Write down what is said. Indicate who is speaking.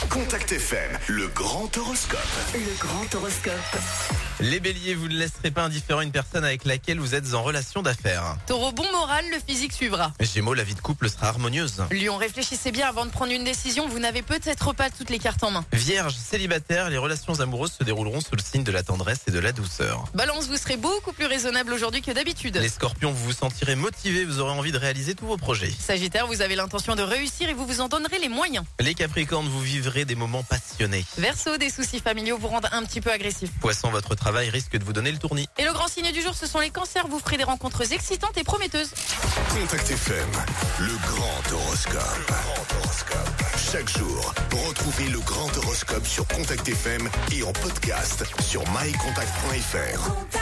Speaker 1: Contact FM, le grand horoscope.
Speaker 2: Le grand horoscope.
Speaker 3: Les béliers, vous ne laisserez pas indifférent une personne avec laquelle vous êtes en relation d'affaires.
Speaker 2: Taureau, bon moral, le physique suivra.
Speaker 3: Gémeaux, la vie de couple sera harmonieuse.
Speaker 2: Lion, réfléchissez bien avant de prendre une décision, vous n'avez peut-être pas toutes les cartes en main.
Speaker 3: Vierge, célibataire, les relations amoureuses se dérouleront sous le signe de la tendresse et de la douceur.
Speaker 2: Balance, vous serez beaucoup plus raisonnable aujourd'hui que d'habitude.
Speaker 3: Les scorpions, vous vous sentirez motivés, vous aurez envie de réaliser tous vos projets.
Speaker 2: Sagittaire, vous avez l'intention de réussir et vous vous en donnerez les moyens.
Speaker 3: Les capricornes, vous vivrez des moments passionnés.
Speaker 2: Verseau, des soucis familiaux vous rendent un petit peu agressif.
Speaker 3: Poisson, votre travail risque de vous donner le tournis.
Speaker 2: Et le grand signe du jour, ce sont les cancers, vous ferez des rencontres excitantes et prometteuses.
Speaker 1: Contact FM, le grand horoscope. Chaque jour, retrouvez le grand horoscope sur Contact FM et en podcast sur mycontact.fr.